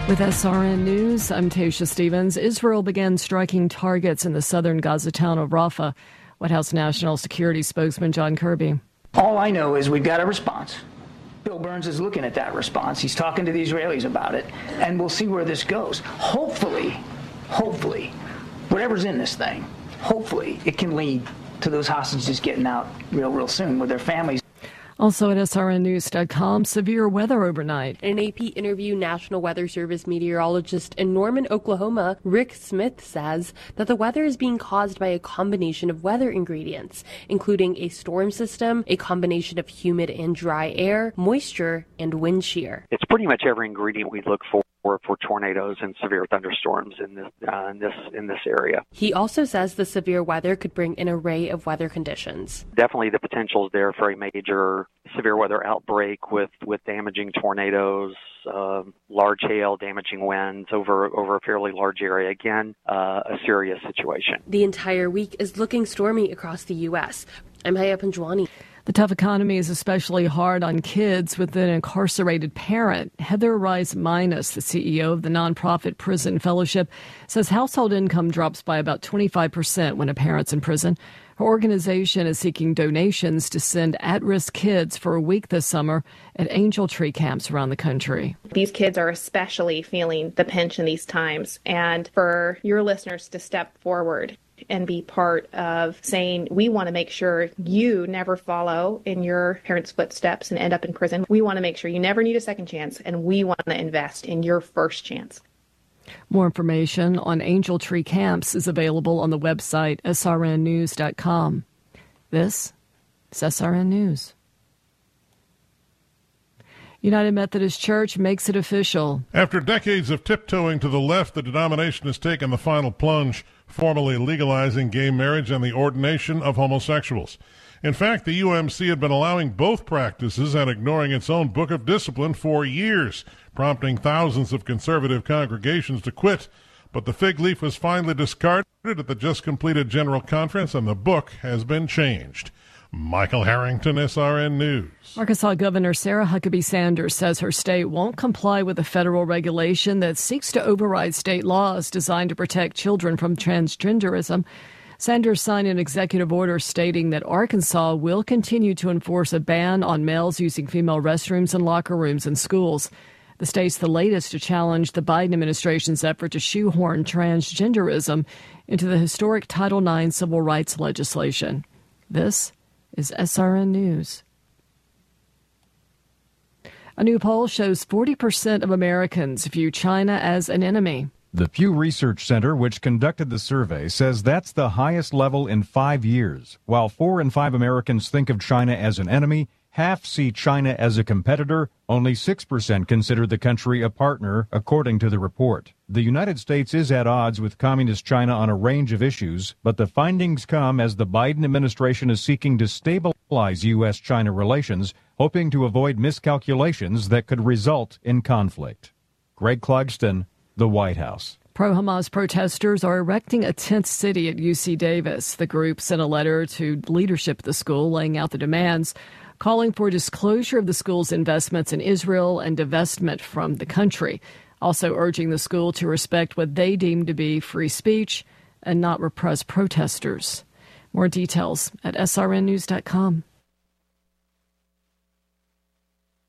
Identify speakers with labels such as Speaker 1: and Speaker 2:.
Speaker 1: With SRN News, I'm Tasha Stevens. Israel began striking targets in the southern Gaza town of Rafah. White House National Security Spokesman John Kirby.
Speaker 2: All I know is we've got a response. Bill Burns is looking at that response. He's talking to the Israelis about it, and we'll see where this goes. Hopefully, whatever's in this thing, hopefully it can lead to those hostages getting out real soon with their families.
Speaker 1: Also at srnnews.com, severe weather overnight.
Speaker 3: In an AP interview, National Weather Service meteorologist in Norman, Oklahoma, Rick Smith says that the weather is being caused by a combination of weather ingredients, including a storm system, a combination of humid and dry air, moisture, and wind shear.
Speaker 4: It's pretty much every ingredient we look for tornadoes and severe thunderstorms in this area.
Speaker 3: He also says the severe weather could bring an array of weather conditions.
Speaker 4: Definitely the potential is there for a major severe weather outbreak with damaging tornadoes, large hail, damaging winds over a fairly large area. Again, a serious situation.
Speaker 3: The entire week is looking stormy across the U.S. I'm Haya Panjwani.
Speaker 1: The tough economy is especially hard on kids with an incarcerated parent. Heather Rice-Minus, the CEO of the nonprofit Prison Fellowship, says household income drops by about 25% when a parent's in prison. Her organization is seeking donations to send at-risk kids for a week this summer at Angel Tree camps around the country.
Speaker 5: These kids are especially feeling the pinch in these times, and for your listeners to step forward and be part of saying, we want to make sure you never follow in your parents' footsteps and end up in prison. We want to make sure you never need a second chance, and we want to invest in your first chance.
Speaker 1: More information on Angel Tree Camps is available on the website srnnews.com. This is SRN News. United Methodist Church makes it official.
Speaker 6: After decades of tiptoeing to the left, the denomination has taken the final plunge, formally legalizing gay marriage and the ordination of homosexuals. In fact, the UMC had been allowing both practices and ignoring its own book of discipline for years, prompting thousands of conservative congregations to quit. But the fig leaf was finally discarded at the just completed General Conference, and the book has been changed. Michael Harrington, SRN News.
Speaker 1: Arkansas Governor Sarah Huckabee Sanders says her state won't comply with a federal regulation that seeks to override state laws designed to protect children from transgenderism. Sanders signed an executive order stating that Arkansas will continue to enforce a ban on males using female restrooms and locker rooms in schools. The state's the latest to challenge the Biden administration's effort to shoehorn transgenderism into the historic Title IX civil rights legislation. This is SRN News. A new poll shows 40% of Americans view China as an enemy.
Speaker 7: The Pew Research Center, which conducted the survey, says that's the highest level in 5 years. While 4 in 5 Americans think of China as an enemy, half see China as a competitor. Only 6% consider the country a partner, according to the report. The United States is at odds with Communist China on a range of issues, but the findings come as the Biden administration is seeking to stabilize U.S.-China relations, hoping to avoid miscalculations that could result in conflict. Greg Clugston, the White House.
Speaker 1: Pro-Hamas protesters are erecting a 10th city at UC Davis. The group sent a letter to leadership at the school laying out the demands, calling for disclosure of the school's investments in Israel and divestment from the country, also urging the school to respect what they deem to be free speech and not repress protesters. More details at srnnews.com.